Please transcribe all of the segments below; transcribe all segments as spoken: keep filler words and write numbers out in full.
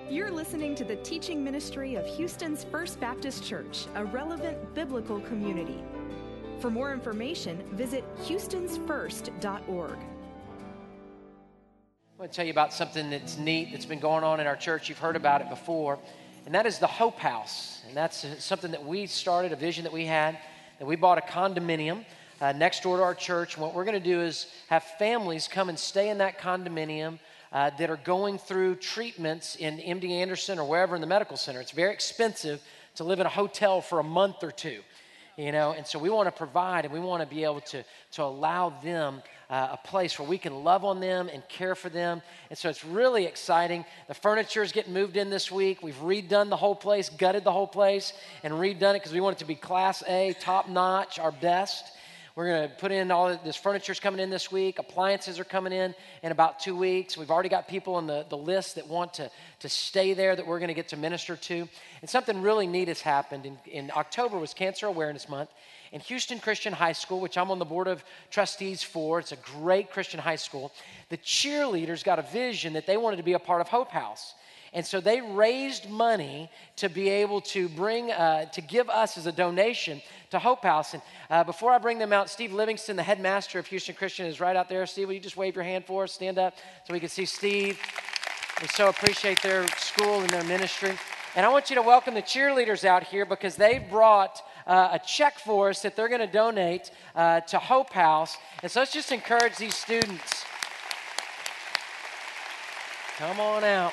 You're listening to the teaching ministry of Houston's First Baptist Church, a relevant biblical community. For more information, visit houstons first dot org. I want to tell you about something that's neat that's been going on in our church. You've heard about it before, and that is the Hope House. And that's something that we started, a vision that we had, that we bought a condominium uh, next door to our church. And what we're going to do is have families come and stay in that condominium uh, that are going through treatments in M D Anderson or wherever in the medical center. It's very expensive to live in a hotel for a month or two, you know, and so we want to provide and we want to be able to, to allow them uh, a place where we can love on them and care for them. And so it's really exciting. The furniture is getting moved in this week. We've redone the whole place, gutted the whole place, and redone it because we want it to be Class A, top notch, our best. We're going to put in all of this furniture's coming in this week. Appliances are coming in in about two weeks. We've already got people on the, the list that want to, to stay there that we're going to get to minister to. And something really neat has happened. In, in October was Cancer Awareness Month. And Houston Christian High School, which I'm on the board of trustees for, it's a great Christian high school. The cheerleaders got a vision that they wanted to be a part of Hope House. And so they raised money to be able to bring, uh, to give us as a donation to Hope House. And uh, before I bring them out, Steve Livingston, the headmaster of Houston Christian, is right out there. Steve, will you just wave your hand for us? Stand up so we can see Steve. We so appreciate their school and their ministry. And I want you to welcome the cheerleaders out here because they've brought uh, a check for us that they're going to donate uh, to Hope House. And so let's just encourage these students. Come on out.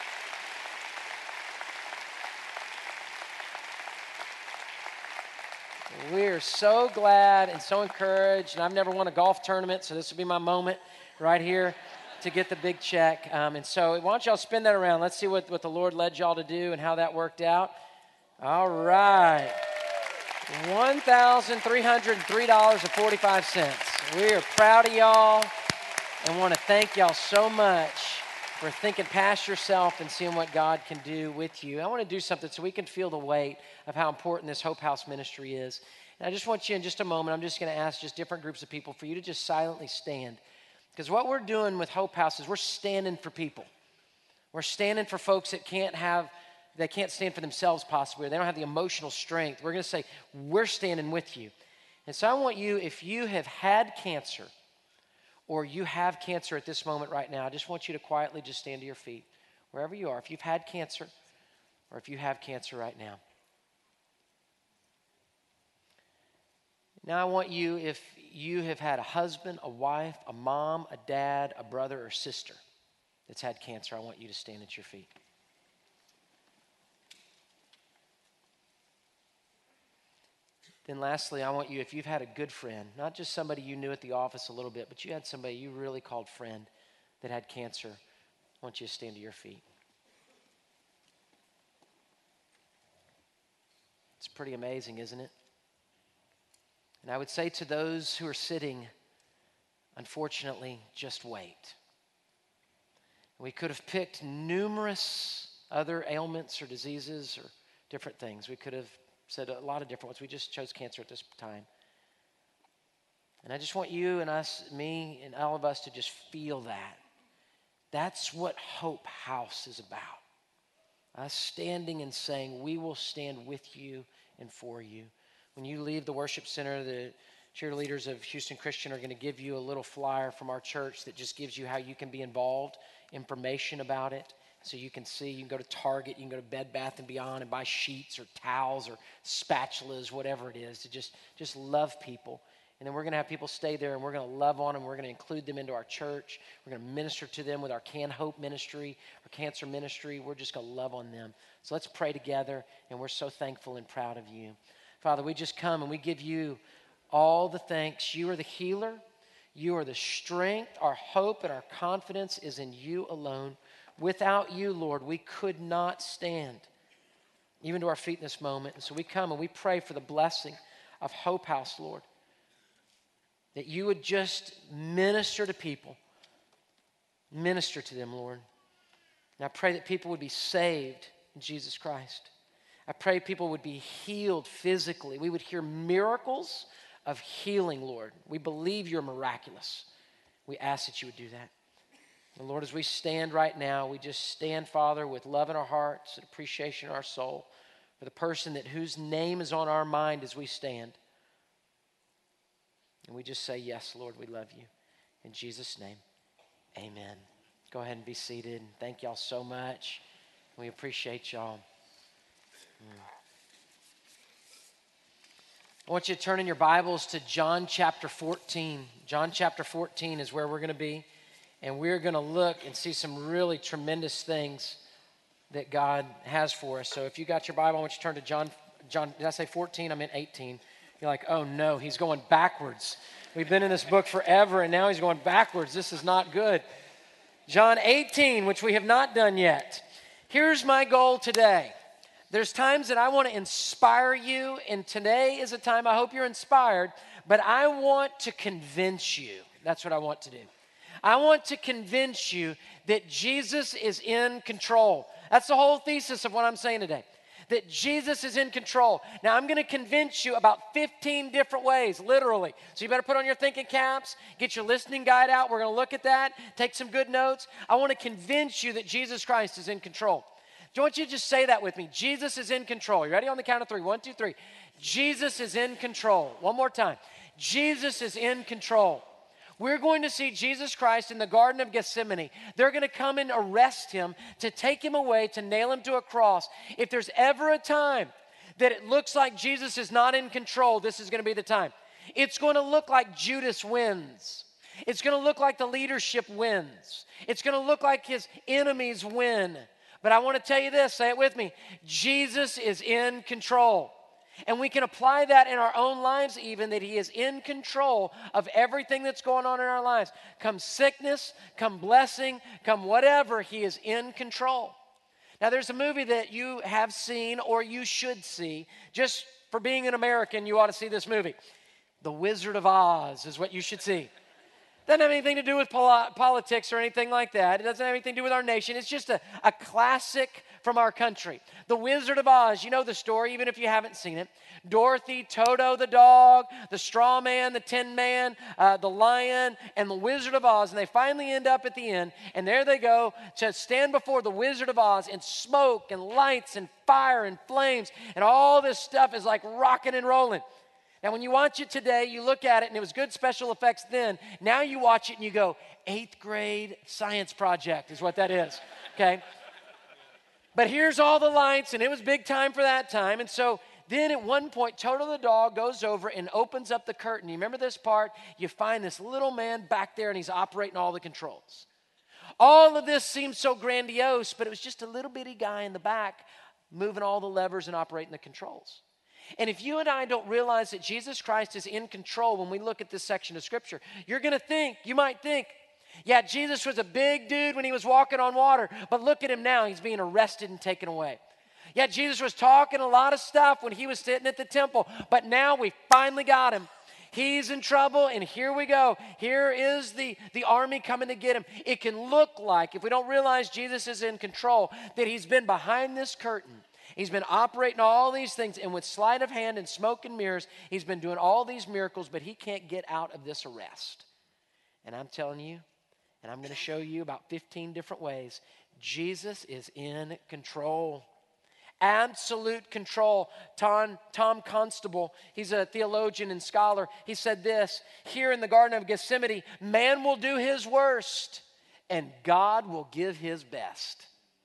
We're so glad and so encouraged, and I've never won a golf tournament, so this will be my moment right here to get the big check. Um, and so why don't y'all spin that around? Let's see what, what the Lord led y'all to do and how that worked out. All right. one thousand three hundred three dollars and forty-five cents. We are proud of y'all and want to thank y'all so much for thinking past yourself and seeing what God can do with you. I want to do something so we can feel the weight of how important this Hope House ministry is. And I just want you in just a moment, I'm just going to ask just different groups of people for you to just silently stand. Because what we're doing with Hope House is we're standing for people. We're standing for folks that can't have, they can't stand for themselves possibly, or they don't have the emotional strength. We're going to say, we're standing with you. And so I want you, if you have had cancer, or you have cancer at this moment right now, I just want you to quietly just stand to your feet, wherever you are. If you've had cancer, or if you have cancer right now. Now I want you, if you have had a husband, a wife, a mom, a dad, a brother, or sister that's had cancer, I want you to stand at your feet. Then lastly, I want you, if you've had a good friend, not just somebody you knew at the office a little bit, but you had somebody you really called friend that had cancer, I want you to stand to your feet. It's pretty amazing, isn't it? And I would say to those who are sitting, unfortunately, just wait. We could have picked numerous other ailments or diseases or different things. We could have said a lot of different ones. We just chose cancer at this time. And I just want you and us, me and all of us to just feel that. That's what Hope House is about. Us standing and saying, we will stand with you and for you. When you leave the worship center, the cheerleaders of Houston Christian are going to give you a little flyer from our church that just gives you how you can be involved, information about it. So you can see, you can go to Target, you can go to Bed Bath and Beyond and buy sheets or towels or spatulas, whatever it is, to just, just love people. And then we're going to have people stay there and we're going to love on them. We're going to include them into our church. We're going to minister to them with our Can Hope ministry, our cancer ministry. We're just going to love on them. So let's pray together, and we're so thankful and proud of you. Father, we just come and we give you all the thanks. You are the healer. You are the strength. Our hope and our confidence is in you alone. Without you, Lord, we could not stand, even to our feet in this moment. And so we come and we pray for the blessing of Hope House, Lord, that you would just minister to people. Minister to them, Lord. And I pray that people would be saved in Jesus Christ. I pray people would be healed physically. We would hear miracles of healing, Lord. We believe you're miraculous. We ask that you would do that. And Lord, as we stand right now, we just stand, Father, with love in our hearts and appreciation in our soul for the person that whose name is on our mind as we stand. And we just say, yes, Lord, we love you. In Jesus' name, amen. Go ahead and be seated. Thank y'all so much. We appreciate y'all. Mm. I want you to turn in your Bibles to John chapter fourteen. John chapter fourteen is where we're going to be. And we're going to look and see some really tremendous things that God has for us. So if you got your Bible, I want you to turn to John. John, did I say fourteen? I meant eighteen. You're like, oh no, he's going backwards. We've been in this book forever, and now he's going backwards. This is not good. John eighteen, which we have not done yet. Here's my goal today. There's times that I want to inspire you, and today is a time I hope you're inspired, but I want to convince you. That's what I want to do. I want to convince you that Jesus is in control. That's the whole thesis of what I'm saying today, that Jesus is in control. Now, I'm going to convince you about fifteen different ways, literally. So you better put on your thinking caps, get your listening guide out. We're going to look at that, take some good notes. I want to convince you that Jesus Christ is in control. I want you to just say that with me. Jesus is in control. You ready? On the count of three. One, two, three. Jesus is in control. One more time. Jesus is in control. We're going to see Jesus Christ in the Garden of Gethsemane. They're going to come and arrest him, to take him away, to nail him to a cross. If there's ever a time that it looks like Jesus is not in control, this is going to be the time. It's going to look like Judas wins. It's going to look like the leadership wins. It's going to look like his enemies win. But I want to tell you this, say it with me. Jesus is in control. And we can apply that in our own lives even, that he is in control of everything that's going on in our lives. Come sickness, come blessing, come whatever, he is in control. Now there's a movie that you have seen or you should see. Just for being an American, you ought to see this movie. The Wizard of Oz is what you should see. Doesn't have anything to do with pol- politics or anything like that. It doesn't have anything to do with our nation. It's just a, a classic from our country. The Wizard of Oz, you know the story, even if you haven't seen it. Dorothy, Toto the dog, the straw man, the tin man, uh, the lion, and the Wizard of Oz. And they finally end up at the end, and there they go to stand before the Wizard of Oz, and smoke and lights and fire and flames, and all this stuff is like rocking and rolling. Now, when you watch it today, you look at it, and it was good special effects then. Now you watch it, and you go, eighth grade science project is what that is, okay? But here's all the lights, and it was big time for that time. And so then at one point, Toto the dog goes over and opens up the curtain. You remember this part? You find this little man back there, and he's operating all the controls. All of this seems so grandiose, but it was just a little bitty guy in the back moving all the levers and operating the controls. And if you and I don't realize that Jesus Christ is in control when we look at this section of Scripture, you're going to think, you might think, yeah, Jesus was a big dude when he was walking on water, but look at him now. He's being arrested and taken away. Yeah, Jesus was talking a lot of stuff when he was sitting at the temple, but now we finally got him. He's in trouble, and here we go. Here is the, the army coming to get him. It can look like, if we don't realize Jesus is in control, that he's been behind this curtain. He's been operating all these things, and with sleight of hand and smoke and mirrors, he's been doing all these miracles, but he can't get out of this arrest. And I'm telling you, and I'm going to show you about fifteen different ways, Jesus is in control. Absolute control. Tom, Tom Constable, he's a theologian and scholar. He said this, here in the Garden of Gethsemane, man will do his worst, and God will give his best.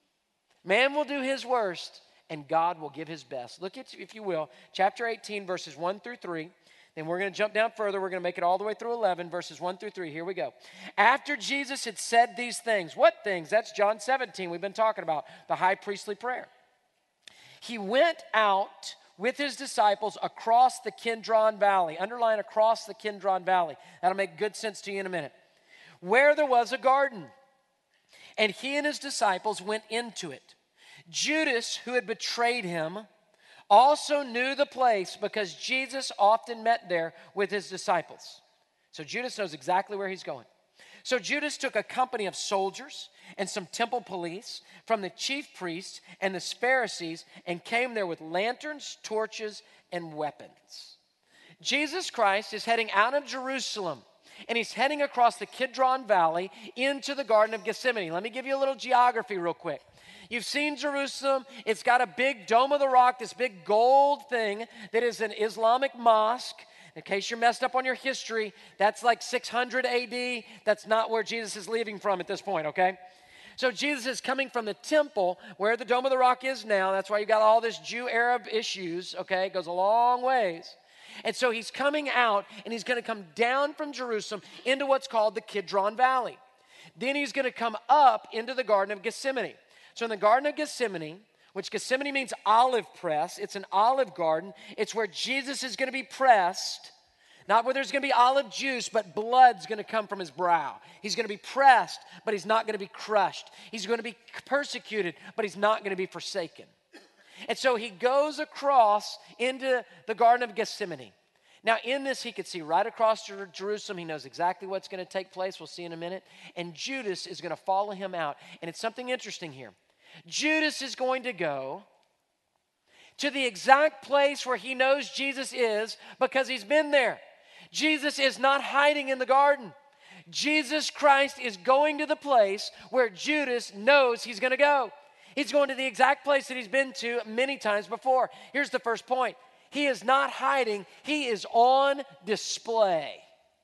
Man will do his worst, and God will give his best. Look at, if you will, chapter eighteen, verses one through three. Then we're going to jump down further. We're going to make it all the way through eleven, verses one through three. Here we go. After Jesus had said these things, what things? That's John seventeen we've been talking about, the high priestly prayer. He went out with his disciples across the Kidron Valley. Underline across the Kidron Valley. That'll make good sense to you in a minute. Where there was a garden. And he and his disciples went into it. Judas, who had betrayed him, also knew the place because Jesus often met there with his disciples. So Judas knows exactly where he's going. So Judas took a company of soldiers and some temple police from the chief priests and the Pharisees and came there with lanterns, torches, and weapons. Jesus Christ is heading out of Jerusalem. and he's heading across the Kidron Valley into the Garden of Gethsemane. Let me give you a little geography real quick. You've seen Jerusalem. It's got a big Dome of the Rock, this big gold thing that is an Islamic mosque. In case you're messed up on your history, that's like six hundred A D. That's not where Jesus is leaving from at this point, okay? So Jesus is coming from the temple where the Dome of the Rock is now. That's why you got all this Jew-Arab issues, okay? It goes a long ways. And so he's coming out, and he's going to come down from Jerusalem into what's called the Kidron Valley. Then he's going to come up into the Garden of Gethsemane. So in the Garden of Gethsemane, which Gethsemane means olive press, it's an olive garden. It's where Jesus is going to be pressed, not where there's going to be olive juice, but blood's going to come from his brow. He's going to be pressed, but he's not going to be crushed. He's going to be persecuted, but he's not going to be forsaken. And so he goes across into the Garden of Gethsemane. Now, in this, he could see right across Jer- Jerusalem. He knows exactly what's going to take place. We'll see in a minute. And Judas is going to follow him out. And it's something interesting here. Judas is going to go to the exact place where he knows Jesus is because he's been there. Jesus is not hiding in the garden. Jesus Christ is going to the place where Judas knows he's going to go. He's going to the exact place that he's been to many times before. Here's the first point. He is not hiding. He is on display.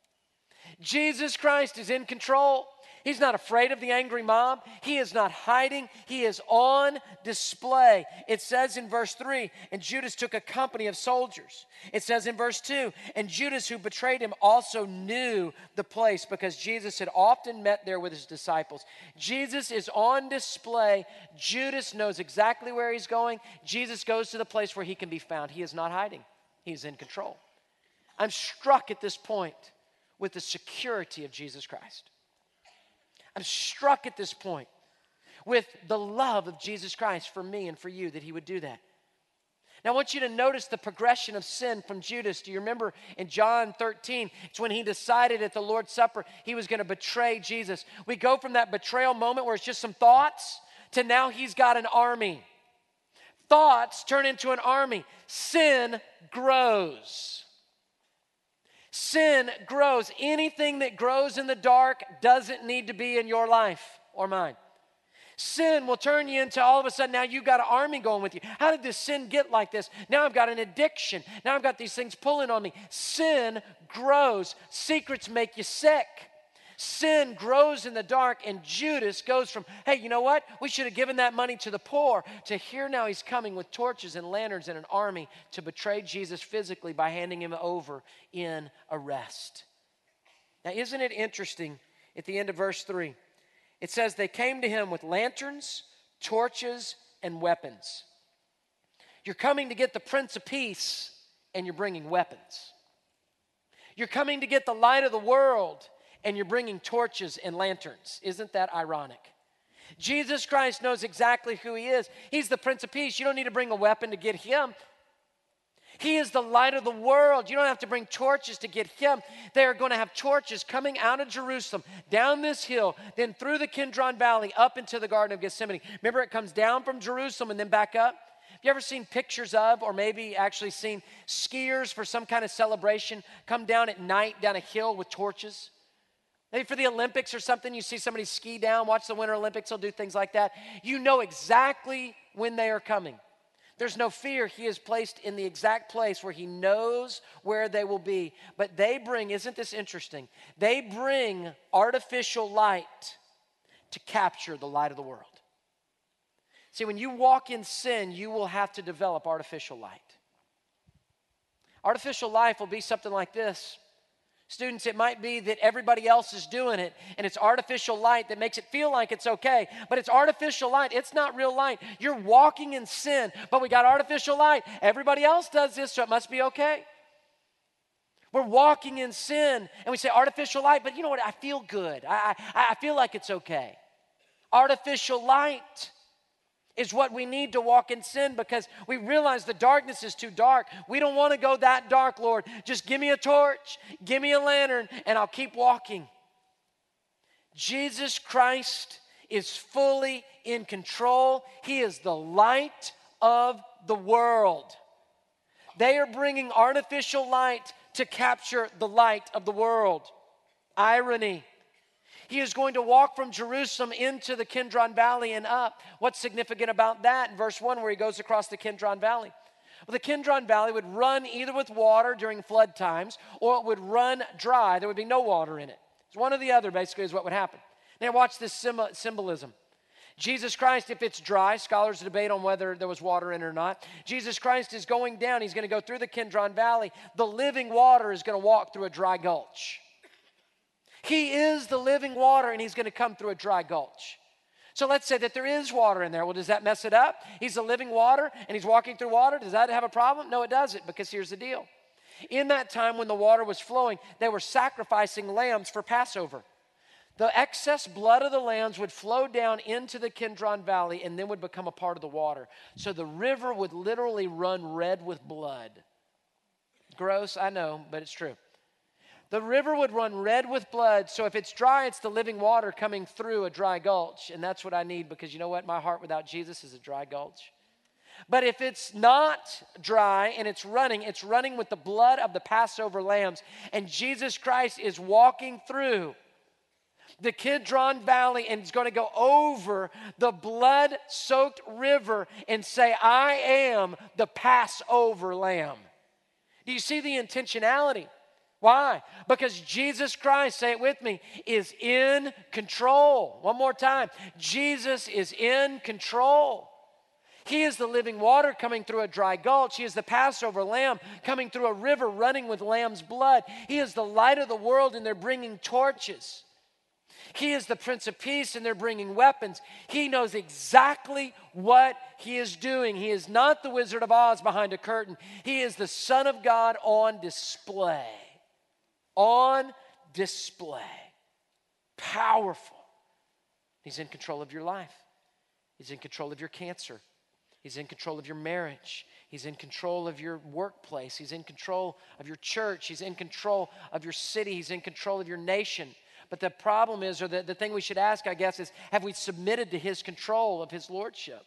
Jesus Christ is in control. He's not afraid of the angry mob. He is not hiding. He is on display. It says in verse three, and Judas took a company of soldiers. It says in verse two, and Judas who betrayed him also knew the place because Jesus had often met there with his disciples. Jesus is on display. Judas knows exactly where he's going. Jesus goes to the place where he can be found. He is not hiding. He's in control. I'm struck at this point with the security of Jesus Christ. I'm struck at this point with the love of Jesus Christ for me and for you that he would do that. Now I want you to notice the progression of sin from Judas. Do you remember in John thirteen, it's when he decided at the Lord's Supper he was going to betray Jesus. We go from that betrayal moment where it's just some thoughts to now he's got an army. Thoughts turn into an army. Sin grows. Sin grows. Anything that grows in the dark doesn't need to be in your life or mine. Sin will turn you into all of a sudden now you've got an army going with you. How did this sin get like this? Now I've got an addiction. Now I've got these things pulling on me. Sin grows. Secrets make you sick. Sin grows in the dark, and Judas goes from, hey, you know what? We should have given that money to the poor, to here now he's coming with torches and lanterns and an army to betray Jesus physically by handing him over in arrest. Now, isn't it interesting at the end of verse three? It says they came to him with lanterns, torches, and weapons. You're coming to get the Prince of Peace, and you're bringing weapons. You're coming to get the light of the world, and you're bringing torches and lanterns. Isn't that ironic? Jesus Christ knows exactly who he is. He's the Prince of Peace. You don't need to bring a weapon to get him. He is the light of the world. You don't have to bring torches to get him. They are going to have torches coming out of Jerusalem, down this hill, then through the Kidron Valley, up into the Garden of Gethsemane. Remember, it comes down from Jerusalem and then back up. Have you ever seen pictures of, or maybe actually seen skiers for some kind of celebration come down at night down a hill with torches? Maybe for the Olympics or something, you see somebody ski down, watch the Winter Olympics, they'll do things like that. You know exactly when they are coming. There's no fear. He is placed in the exact place where he knows where they will be. But they bring, isn't this interesting? They bring artificial light to capture the light of the world. See, when you walk in sin, you will have to develop artificial light. Artificial life will be something like this. Students, it might be that everybody else is doing it, and it's artificial light that makes it feel like it's okay, but it's artificial light. It's not real light. You're walking in sin, but we got artificial light. Everybody else does this, so it must be okay. We're walking in sin, and we say artificial light, but you know what? I feel good. I, I, I feel like it's okay. Artificial light is what we need to walk in sin because we realize the darkness is too dark. We don't want to go that dark, Lord. Just give me a torch, give me a lantern, and I'll keep walking. Jesus Christ is fully in control. He is the light of the world. They are bringing artificial light to capture the light of the world. irony. He is going to walk from Jerusalem into the Kidron Valley and up. What's significant about that? In verse one, where he goes across the Kidron Valley. Well, the Kidron Valley would run either with water during flood times, or it would run dry. There would be no water in it. It's one or the other, basically, is what would happen. Now, watch this symbolism. Jesus Christ, if it's dry, scholars debate on whether there was water in it or not. Jesus Christ is going down. He's going to go through the Kidron Valley. The living water is going to walk through a dry gulch. He is the living water, and he's going to come through a dry gulch. So let's say that there is water in there. Well, does that mess it up? He's the living water, and he's walking through water. Does that have a problem? No, it doesn't, because here's the deal. In that time when the water was flowing, they were sacrificing lambs for Passover. The excess blood of the lambs would flow down into the Kidron Valley and then would become a part of the water. So the river would literally run red with blood. Gross, I know, but it's true. The river would run red with blood, so if it's dry, it's the living water coming through a dry gulch, and that's what I need, because you know what? My heart without Jesus is a dry gulch. But if it's not dry and it's running, it's running with the blood of the Passover lambs, and Jesus Christ is walking through the Kidron Valley and is going to go over the blood-soaked river and say, I am the Passover lamb. Do you see the intentionality? Why? Because Jesus Christ, say it with me, is in control. One more time. Jesus is in control. He is the living water coming through a dry gulch. He is the Passover lamb coming through a river running with lamb's blood. He is the light of the world, and they're bringing torches. He is the Prince of Peace, and they're bringing weapons. He knows exactly what he is doing. He is not the Wizard of Oz behind a curtain. He is the Son of God on display. On display. Powerful. He's in control of your life. He's in control of your cancer. He's in control of your marriage. He's in control of your workplace. He's in control of your church. He's in control of your city. He's in control of your nation. But the problem is, or the, the thing we should ask, I guess, is have we submitted to his control of his lordship?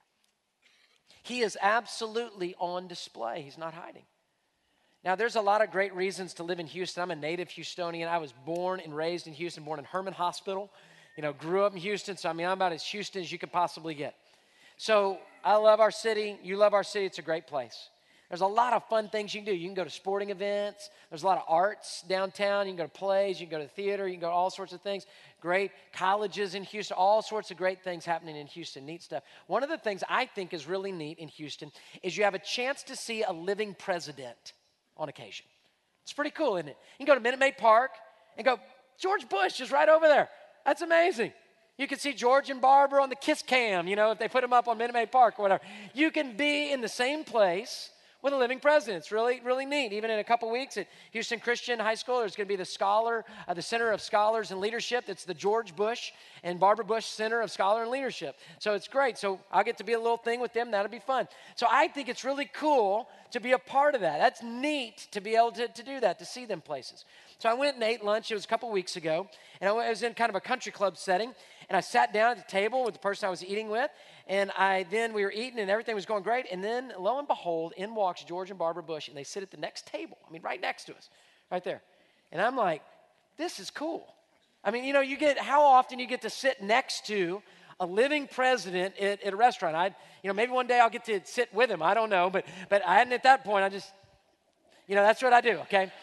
He is absolutely on display. He's not hiding. Now, there's a lot of great reasons to live in Houston. I'm a native Houstonian. I was born and raised in Houston, born in Herman Hospital. You know, grew up in Houston, so I mean, I'm about as Houston as you could possibly get. So I love our city. You love our city. It's a great place. There's a lot of fun things you can do. You can go to sporting events. There's a lot of arts downtown. You can go to plays. You can go to theater. You can go to all sorts of things. Great colleges in Houston. All sorts of great things happening in Houston. Neat stuff. One of the things I think is really neat in Houston is you have a chance to see a living president on occasion. It's pretty cool, isn't it? You can go to Minute Maid Park and go, George Bush is right over there. That's amazing. You can see George and Barbara on the Kiss Cam, you know, if they put them up on Minute Maid Park or whatever. You can be in the same place with a living president. It's really, really neat. Even in a couple weeks at Houston Christian High School, there's going to be the scholar, uh, the Center of Scholars and Leadership. It's the George Bush and Barbara Bush Center of Scholar and Leadership. So it's great. So I'll get to be a little thing with them. That'll be fun. So I think it's really cool to be a part of that. That's neat to be able to, to do that, to see them places. So I went and ate lunch. It was a couple weeks ago. And I was in kind of a country club setting. And I sat down at the table with the person I was eating with. And I then we were eating and everything was going great. And then lo and behold, in walks George and Barbara Bush. And they sit at the next table. I mean, right next to us, right there. And I'm like, this is cool. I mean, you know, you get, how often you get to sit next to a living president at, at a restaurant. I, you know, maybe one day I'll get to sit with him. I don't know. But, but I hadn't at that point. I just, you know, that's what I do, okay?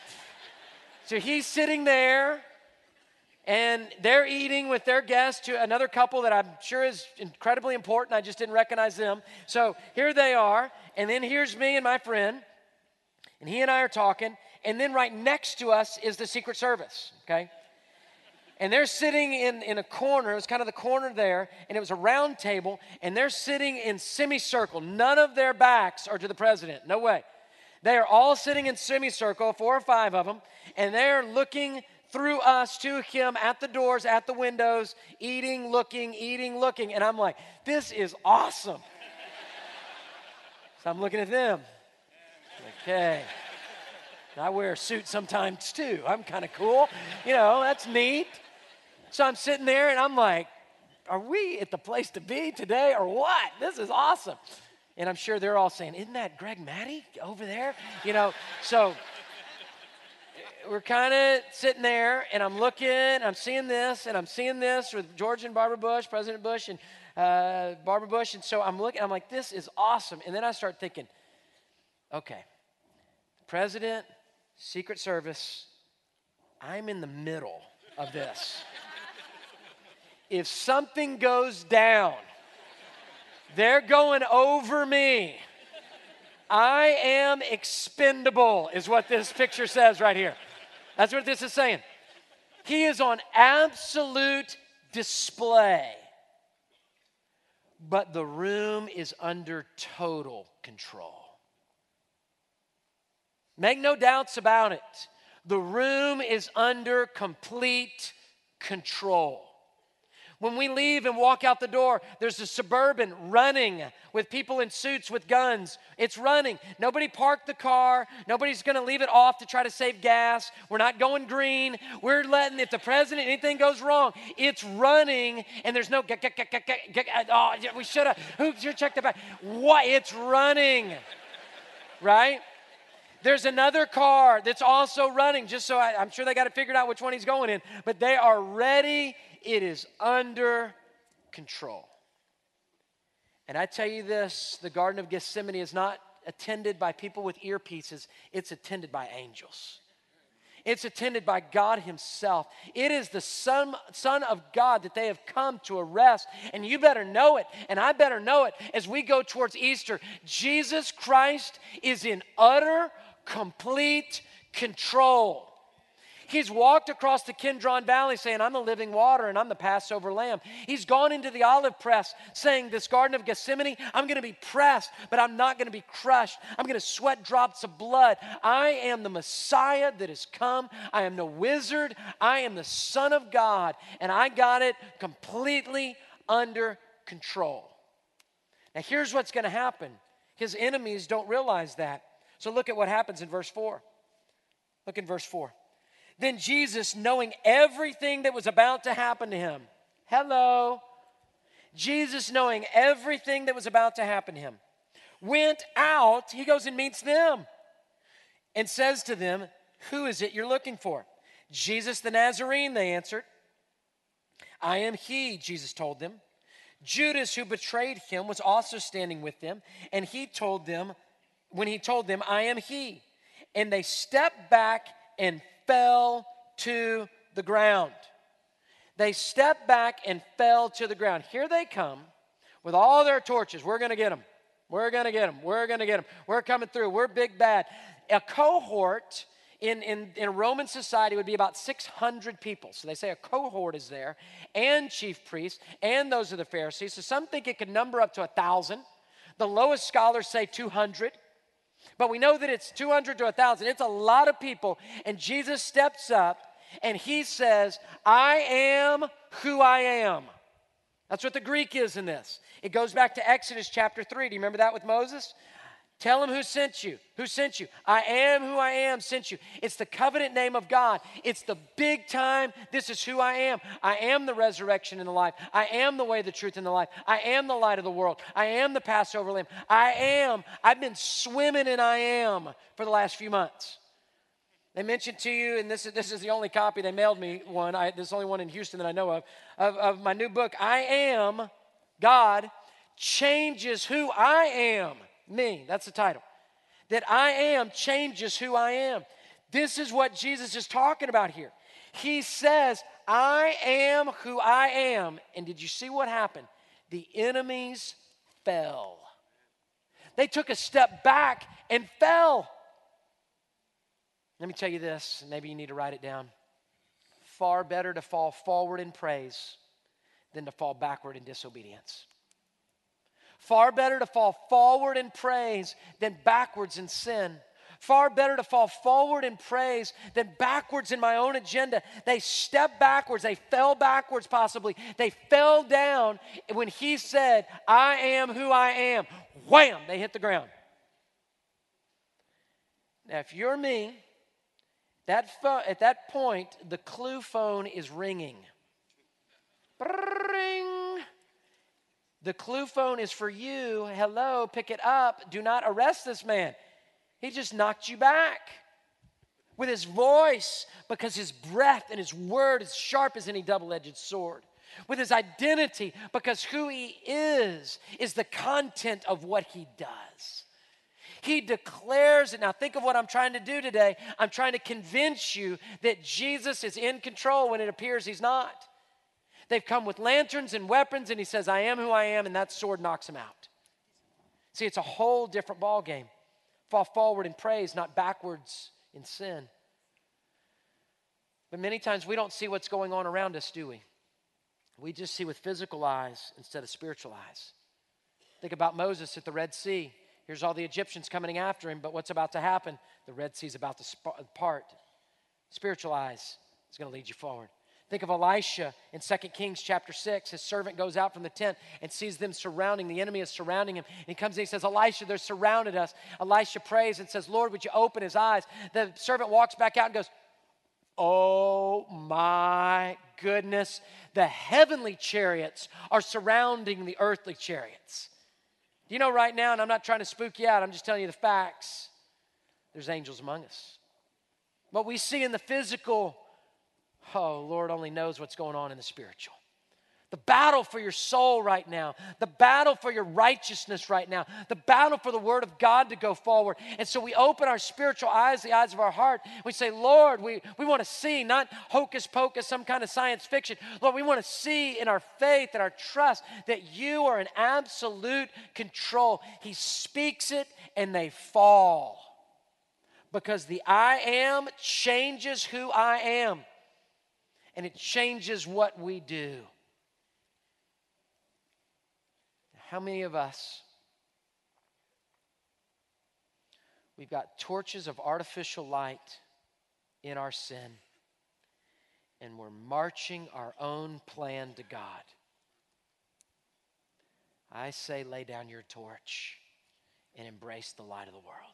So he's sitting there. And they're eating with their guests to another couple that I'm sure is incredibly important. I just didn't recognize them. So here they are. And then here's me and my friend. And he and I are talking. And then right next to us is the Secret Service, okay? And they're sitting in, in a corner. It was kind of the corner there. And it was a round table. And they're sitting in semicircle. None of their backs are to the president. No way. They are all sitting in semicircle, four or five of them. And they're looking through us to him at the doors, at the windows, eating, looking, eating, looking. And I'm like, this is awesome. So I'm looking at them. Okay. I wear a suit sometimes too. I'm kind of cool. You know, that's neat. So I'm sitting there and I'm like, are we at the place to be today or what? This is awesome. And I'm sure they're all saying, isn't that Greg Maddie over there? You know, so we're kind of sitting there, and I'm looking, I'm seeing this, and I'm seeing this with George and Barbara Bush, President Bush, and uh, Barbara Bush. And so I'm looking, I'm like, this is awesome. And then I start thinking, okay, President, Secret Service, I'm in the middle of this. If something goes down, they're going over me. I am expendable, is what this picture says right here. That's what this is saying. He is on absolute display, but the room is under total control. Make no doubts about it. The room is under complete control. When we leave and walk out the door, there's a Suburban running with people in suits with guns. It's running. Nobody parked the car. Nobody's going to leave it off to try to save gas. We're not going green. We're letting, if the president, anything goes wrong, it's running, and there's no, get, get, get, get, get, get, oh, we should have, who should check the back? What? It's running, right? There's another car that's also running, just so I, I'm sure they got it figured out which one he's going in, but they are ready. It is under control. And I tell you this, the Garden of Gethsemane is not attended by people with earpieces. It's attended by angels. It's attended by God himself. It is the Son, Son of God that they have come to arrest. And you better know it, and I better know it as we go towards Easter. Jesus Christ is in utter, complete control. He's walked across the Kidron Valley saying, I'm the living water and I'm the Passover lamb. He's gone into the olive press saying, this Garden of Gethsemane, I'm going to be pressed, but I'm not going to be crushed. I'm going to sweat drops of blood. I am the Messiah that has come. I am the wizard. I am the Son of God, and I got it completely under control. Now here's what's going to happen. His enemies don't realize that. So look at what happens in verse four. Look in verse four. Then Jesus, knowing everything that was about to happen to him, hello, Jesus, knowing everything that was about to happen to him, went out, he goes and meets them, and says to them, who is it you're looking for? Jesus the Nazarene, they answered. I am he, Jesus told them. Judas, who betrayed him, was also standing with them, and he told them, when he told them, I am he. And they stepped back and fell to the ground. They stepped back and fell to the ground. Here they come with all their torches. We're going to get them. We're going to get them. We're going to get them. We're coming through. We're big bad. A cohort in, in, in Roman society would be about six hundred people. So they say a cohort is there, and chief priests, and those are the Pharisees. So some think it could number up to one thousand. The lowest scholars say two hundred. But we know that it's two hundred to one thousand. It's a lot of people. And Jesus steps up and he says, I am who I am. That's what the Greek is in this. It goes back to Exodus chapter three. Do you remember that with Moses? Tell him who sent you. Who sent you? I am who I am sent you. It's the covenant name of God. It's the big time. This is who I am. I am the resurrection and the life. I am the way, the truth, and the life. I am the light of the world. I am the Passover lamb. I am. I've been swimming in I am for the last few months. They mentioned to you, and this is, this is the only copy. They mailed me one. I, there's only one in Houston that I know of, of, of my new book. I Am God Changes Who I Am. Me, that's the title. That I am changes who I am. This is what Jesus is talking about here. He says, I am who I am. And did you see what happened? The enemies fell. They took a step back and fell. Let me tell you this, and maybe you need to write it down. Far better to fall forward in praise than to fall backward in disobedience. Far better to fall forward in praise than backwards in sin. Far better to fall forward in praise than backwards in my own agenda. They stepped backwards. They fell backwards possibly. They fell down when he said, I am who I am. Wham! They hit the ground. Now, if you're me, that phone, at that point, the clue phone is ringing. Ring. The clue phone is for you. Hello, pick it up. Do not arrest this man. He just knocked you back. with his voice, because his breath and his word is sharp as any double-edged sword. With his identity, because who he is is the content of what he does. He declares it. Now think of what I'm trying to do today. I'm trying to convince you that Jesus is in control when it appears he's not. They've come with lanterns and weapons, and he says, I am who I am, and that sword knocks him out. See, it's a whole different ballgame. Fall forward in praise, not backwards in sin. But many times we don't see what's going on around us, do we? We just see with physical eyes instead of spiritual eyes. Think about Moses at the Red Sea. Here's all the Egyptians coming after him, but what's about to happen? The Red Sea is about to part. Spiritual eyes is going to lead you forward. Think of Elisha in Second Kings chapter six. His servant goes out from the tent and sees them surrounding. The enemy is surrounding him. And he comes in and he says, Elisha, they're surrounded us. Elisha prays and says, Lord, would you open his eyes? The servant walks back out and goes, oh my goodness. The heavenly chariots are surrounding the earthly chariots. Do you know right now, and I'm not trying to spook you out, I'm just telling you the facts, there's angels among us. What we see in the physical, oh, Lord only knows what's going on in the spiritual. The battle for your soul right now, the battle for your righteousness right now, the battle for the word of God to go forward. And so we open our spiritual eyes, the eyes of our heart. We say, Lord, we, we want to see, not hocus pocus, some kind of science fiction. Lord, we want to see in our faith and our trust that you are in absolute control. He speaks it and they fall. Because the I am changes who I am. And it changes what we do. How many of us, we've got torches of artificial light in our sin, and we're marching our own plan to God? I say lay down your torch and embrace the light of the world.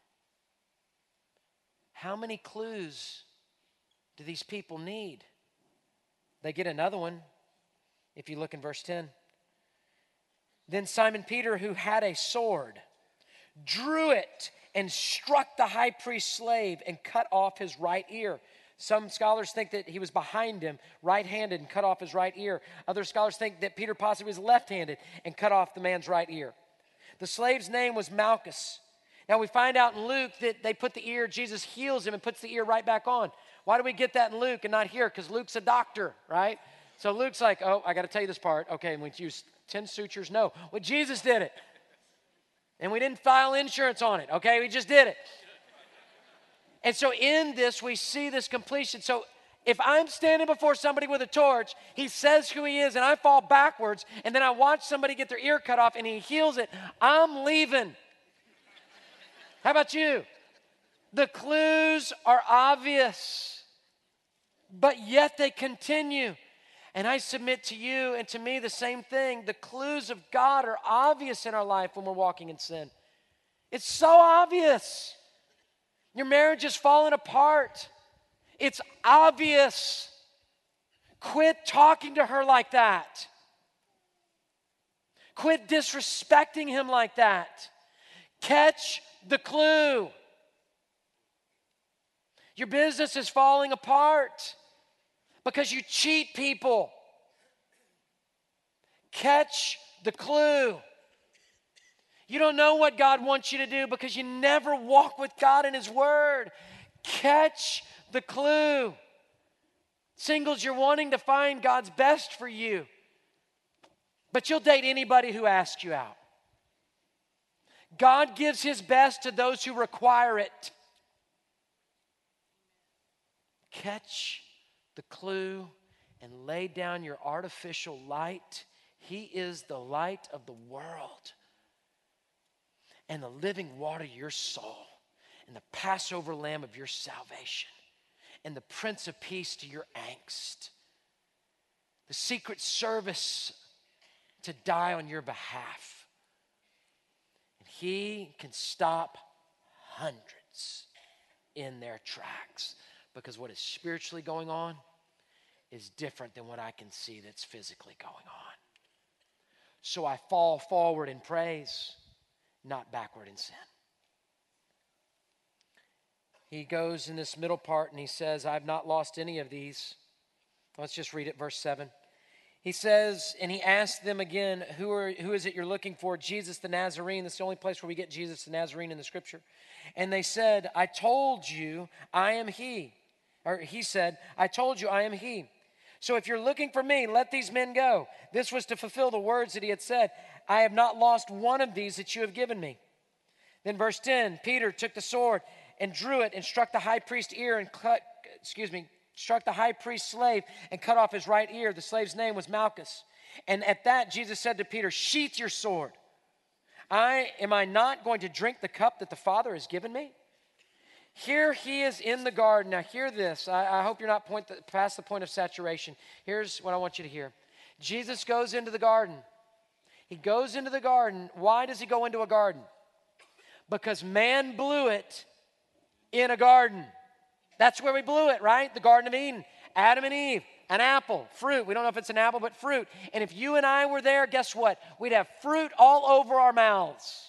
How many clues do these people need? They get another one if you look in verse ten. Then Simon Peter, who had a sword, drew it and struck the high priest's slave and cut off his right ear. Some scholars think that he was behind him, right-handed, and cut off his right ear. Other scholars think that Peter possibly was left-handed and cut off the man's right ear. The slave's name was Malchus. Now we find out in Luke that they put the ear, Jesus heals him and puts the ear right back on. Why do we get that in Luke and not here? Because Luke's a doctor, right? So Luke's like, oh, I got to tell you this part. Okay, and we use ten sutures. No, well, Jesus did it. And we didn't file insurance on it, okay? We just did it. And so in this, we see this completion. So if I'm standing before somebody with a torch, he says who he is, and I fall backwards, and then I watch somebody get their ear cut off, and he heals it, I'm leaving. How about you? The clues are obvious, but yet they continue. And I submit to you and to me the same thing. The clues of God are obvious in our life when we're walking in sin. It's so obvious. Your marriage is falling apart. It's obvious. Quit talking to her like that. Quit disrespecting him like that. Catch the clue. Your business is falling apart because you cheat people. Catch the clue. You don't know what God wants you to do because you never walk with God in His Word. Catch the clue. Singles, you're wanting to find God's best for you, but you'll date anybody who asks you out. God gives His best to those who require it. Catch the clue and lay down your artificial light. He is the light of the world and the living water of your soul and the Passover lamb of your salvation and the Prince of Peace to your angst. The secret service to die on your behalf. And He can stop hundreds in their tracks. Because what is spiritually going on is different than what I can see that's physically going on. So I fall forward in praise, not backward in sin. he goes in this middle part and he says, I've not lost any of these. Let's just read it, verse seven. He says, and he asked them again, who are who is it you're looking for? Jesus the Nazarene. That's the only place where we get Jesus the Nazarene in the scripture. And they said, I told you I am he. Or he said, I told you I am he. So if you're looking for me, let these men go. This was to fulfill the words that he had said. I have not lost one of these that you have given me. Then verse ten, Peter took the sword and drew it and struck the high priest's ear and cut, excuse me, struck the high priest's slave and cut off his right ear. The slave's name was Malchus. And at that, Jesus said to Peter, sheath your sword. I, am I not going to drink the cup that the Father has given me? Here he is in the garden. Now hear this. I, I hope you're not point the, past the point of saturation. Here's what I want you to hear. Jesus goes into the garden. He goes into the garden. Why does he go into a garden? Because man blew it in a garden. That's where we blew it, right? The Garden of Eden. Adam and Eve, an apple, fruit. We don't know if it's an apple, but fruit. And if you and I were there, guess what? We'd have fruit all over our mouths.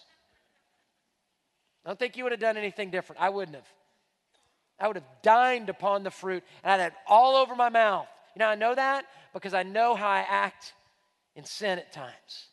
I don't think you would have done anything different. I wouldn't have. I would have dined upon the fruit, and I'd have it all over my mouth. You know, I know that because I know how I act in sin at times.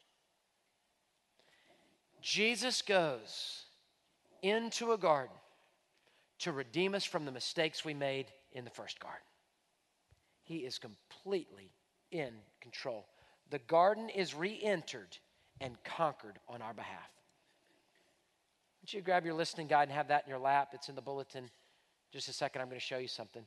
Jesus goes into a garden to redeem us from the mistakes we made in the first garden. He is completely in control. The garden is re-entered and conquered on our behalf. I want you to grab your listening guide and have that in your lap. It's in the bulletin. Just a second, I'm going to show you something.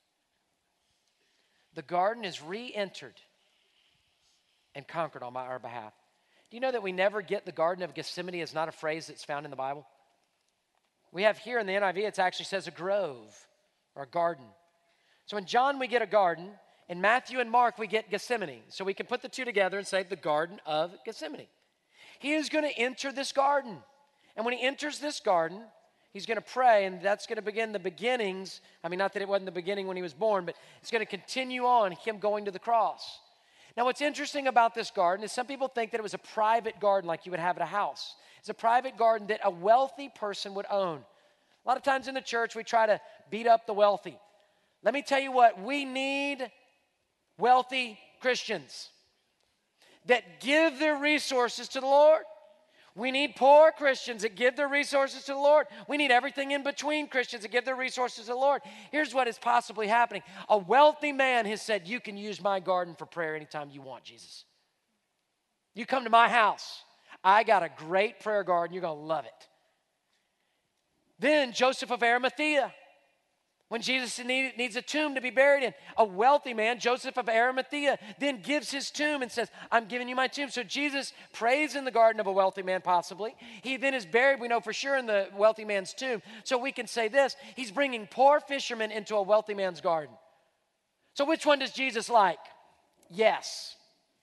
The garden is re-entered and conquered on our behalf. Do you know that we never get the Garden of Gethsemane is not a phrase that's found in the Bible? We have here in the N I V, it actually says a grove or a garden. So in John, we get a garden. In Matthew and Mark, we get Gethsemane. So we can put the two together and say the Garden of Gethsemane. He is going to enter this garden. And when he enters this garden, he's going to pray, and that's going to begin the beginnings. I mean, not that it wasn't the beginning when he was born, but it's going to continue on, him going to the cross. Now, what's interesting about this garden is some people think that it was a private garden like you would have at a house. It's a private garden that a wealthy person would own. A lot of times in the church, we try to beat up the wealthy. Let me tell you what, we need wealthy Christians that give their resources to the Lord. We need poor Christians that give their resources to the Lord. We need everything in between Christians that give their resources to the Lord. Here's what is possibly happening. A wealthy man has said, you can use my garden for prayer anytime you want, Jesus. You come to my house. I got a great prayer garden. You're going to love it. Then Joseph of Arimathea. When Jesus need, needs a tomb to be buried in, a wealthy man, Joseph of Arimathea, then gives his tomb and says, I'm giving you my tomb. So Jesus prays in the garden of a wealthy man, possibly. He then is buried, we know for sure, in the wealthy man's tomb. So we can say this, he's bringing poor fishermen into a wealthy man's garden. So which one does Jesus like? Yes.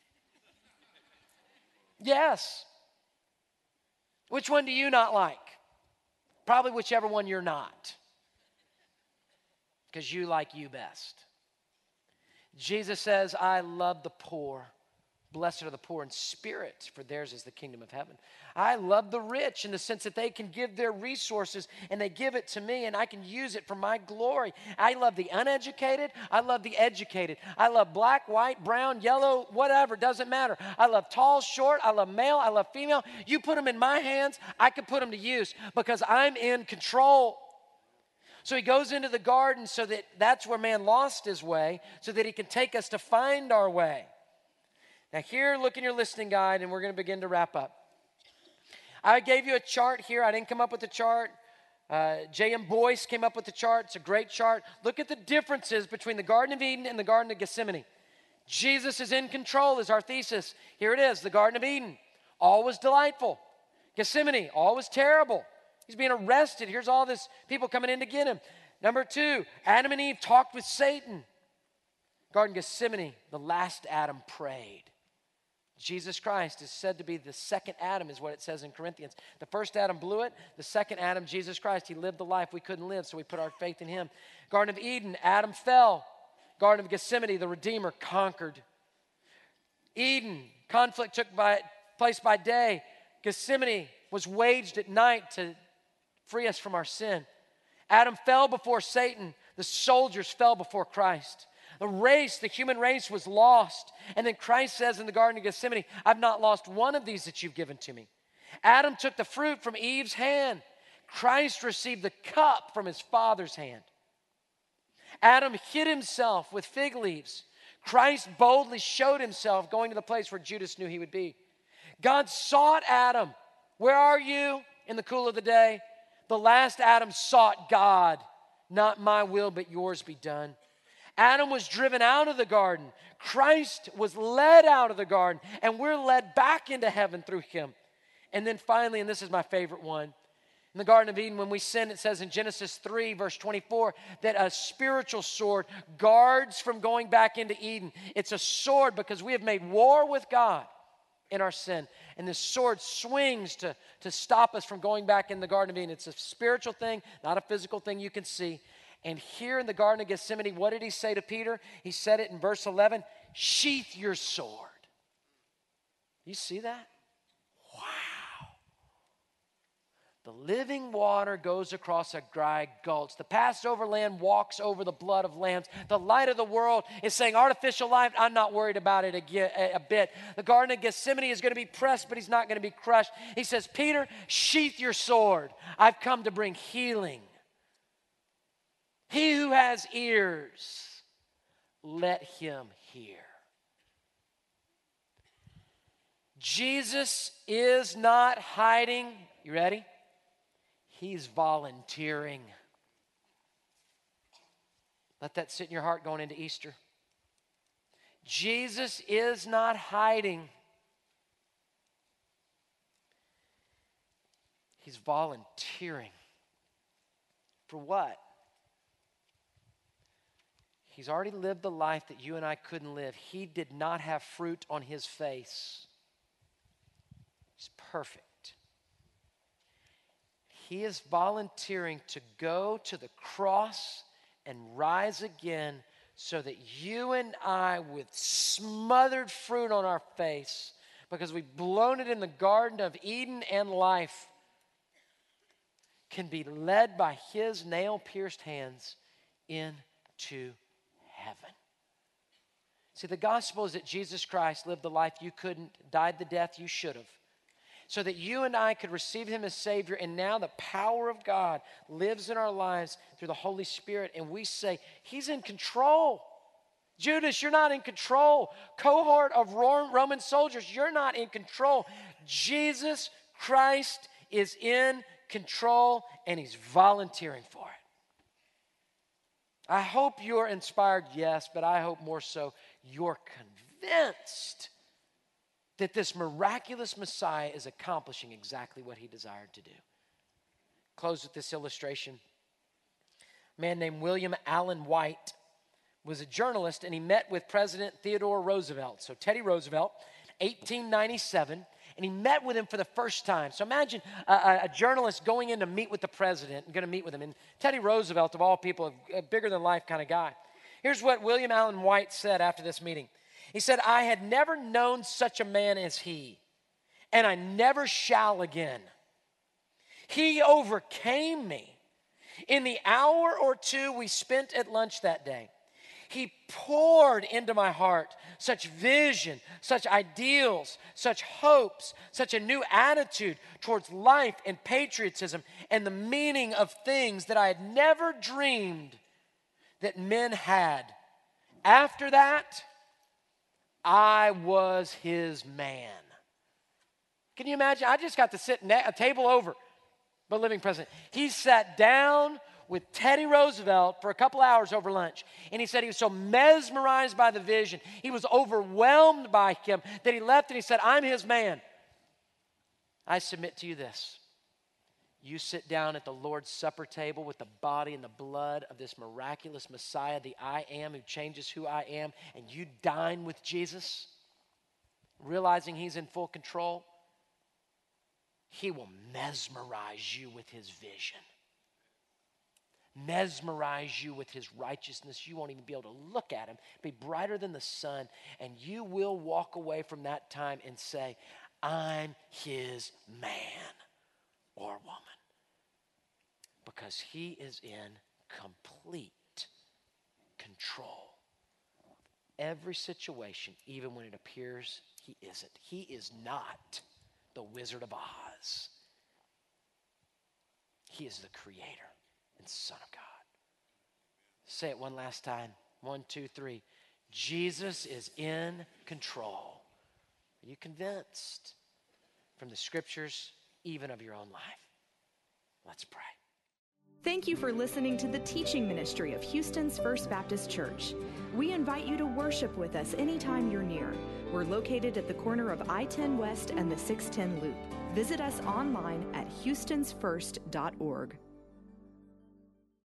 Yes. Which one do you not like? Probably whichever one you're not. Because you like you best. Jesus says, I love the poor. Blessed are the poor in spirit, for theirs is the kingdom of heaven. I love the rich in the sense that they can give their resources and they give it to me and I can use it for my glory. I love the uneducated. I love the educated. I love black, white, brown, yellow, whatever, doesn't matter. I love tall, short. I love male. I love female. You put them in my hands, I can put them to use because I'm in control. So he goes into the garden so that that's where man lost his way, so that he can take us to find our way. Now here, look in your listening guide, and we're going to begin to wrap up. I gave you a chart here. I didn't come up with the chart. Uh, J M Boyce came up with the chart. It's a great chart. Look at the differences between the Garden of Eden and the Garden of Gethsemane. Jesus is in control is our thesis. Here it is, the Garden of Eden. All was delightful. Gethsemane, all was terrible. He's being arrested. Here's all this people coming in to get him. Number two, Adam and Eve talked with Satan. Garden of Gethsemane, the last Adam prayed. Jesus Christ is said to be the second Adam, is what it says in Corinthians. The first Adam blew it. The second Adam, Jesus Christ, he lived the life we couldn't live, so we put our faith in him. Garden of Eden, Adam fell. Garden of Gethsemane, the Redeemer conquered. Eden, conflict took by, place by day. Gethsemane was waged at night to free us from our sin. Adam fell before Satan. The soldiers fell before Christ. The race, the human race was lost. And then Christ says in the Garden of Gethsemane, I've not lost one of these that you've given to me. Adam took the fruit from Eve's hand. Christ received the cup from his Father's hand. Adam hid himself with fig leaves. Christ boldly showed himself going to the place where Judas knew he would be. God sought Adam. Where are you? In the cool of the day. The last Adam sought God. Not my will, but yours be done. Adam was driven out of the garden. Christ was led out of the garden, and we're led back into heaven through him. And then finally, and this is my favorite one, in the Garden of Eden, when we sin, it says in Genesis three, verse twenty-four, that a spiritual sword guards from going back into Eden. It's a sword because we have made war with God in our sin. And this sword swings to, to stop us from going back in the Garden of Eden. It's a spiritual thing, not a physical thing you can see. And here in the Garden of Gethsemane, what did he say to Peter? He said it in verse eleven, sheath your sword. You see that? Wow. The living water goes across a dry gulch. The Passover lamb walks over the blood of lambs. The light of the world is saying, artificial life, I'm not worried about it a, a bit. The Garden of Gethsemane is going to be pressed, but he's not going to be crushed. He says, Peter, sheath your sword. I've come to bring healing. He who has ears, let him hear. Jesus is not hiding. You ready? He's volunteering. Let that sit in your heart going into Easter. Jesus is not hiding. He's volunteering. For what? He's already lived the life that you and I couldn't live. He did not have fruit on his face. He's perfect. He is volunteering to go to the cross and rise again so that you and I, with smothered fruit on our face, because we've blown it in the Garden of Eden and life, can be led by his nail-pierced hands into heaven. See, the gospel is that Jesus Christ lived the life you couldn't, died the death you should have, so that you and I could receive him as Savior, and now the power of God lives in our lives through the Holy Spirit, and we say, he's in control. Judas, you're not in control. Cohort of Roman soldiers, you're not in control. Jesus Christ is in control, and he's volunteering for it. I hope you're inspired, yes, but I hope more so you're convinced that this miraculous Messiah is accomplishing exactly what he desired to do. Close with this illustration. A man named William Allen White was a journalist, and he met with President Theodore Roosevelt. So Teddy Roosevelt, eighteen ninety-seven, and he met with him for the first time. So imagine a, a journalist going in to meet with the president and going to meet with him. And Teddy Roosevelt, of all people, a bigger-than-life kind of guy. Here's what William Allen White said after this meeting. He said, I had never known such a man as he, and I never shall again. He overcame me in the hour or two we spent at lunch that day. He poured into my heart such vision, such ideals, such hopes, such a new attitude towards life and patriotism and the meaning of things that I had never dreamed that men had. After that, I was his man. Can you imagine? I just got to sit a table over the living president. He sat down with Teddy Roosevelt for a couple hours over lunch. And he said he was so mesmerized by the vision, he was overwhelmed by him, that he left and he said, I'm his man. I submit to you this. You sit down at the Lord's Supper table with the body and the blood of this miraculous Messiah, the I am who changes who I am, and you dine with Jesus, realizing he's in full control, he will mesmerize you with his vision. Mesmerize you with his righteousness. You won't even be able to look at him. Be brighter than the sun, and you will walk away from that time and say, I'm his man or woman. because he is in complete control. Every situation, even when it appears he isn't. He is not the Wizard of Oz. He is the Creator and Son of God. Say it one last time. One, two, three. Jesus is in control. Are you convinced? From the scriptures, even of your own life. Let's pray. Thank you for listening to the teaching ministry of Houston's First Baptist Church. We invite you to worship with us anytime you're near. We're located at the corner of I ten West and the six ten Loop. Visit us online at houstons first dot org.